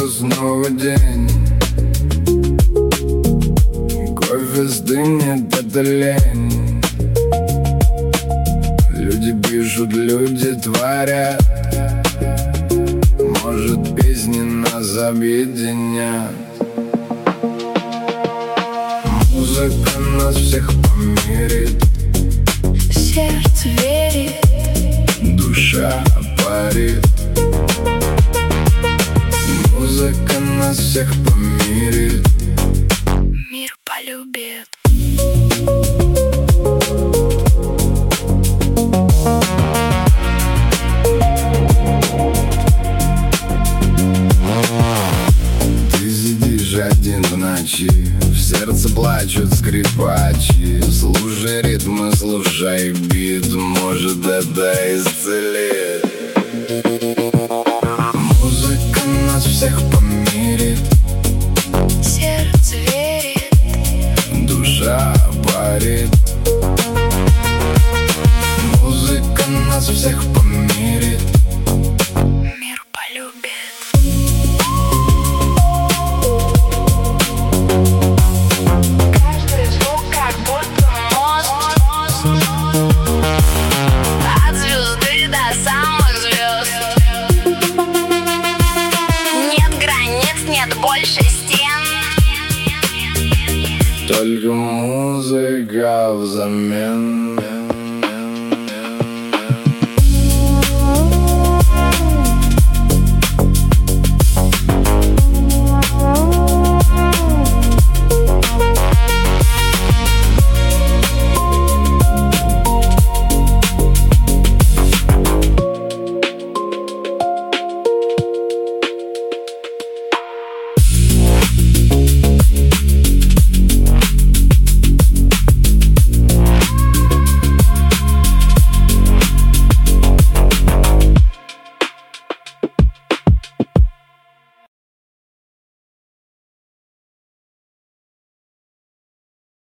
утро снова день. Кофе стынет, это лень. Люди пишут, люди творят. Может, песни нас объединят. Музыка нас всех помирит. Сердце верит, душа парит. Музыка нас всех помирит. мир полюбит. Ты сидишь один в ночи, в сердце плачут скрипачи. Слушай ритмы, слушай бит, может это исцелит. Музыка нас всех помирит. Сердце верит, Душа парит. Музыка нас всех помирит. мир полюбит. Каждый звук как будто мост от звезды до самых звезд. Нет границ, нет больше стен. Только музыка взамен.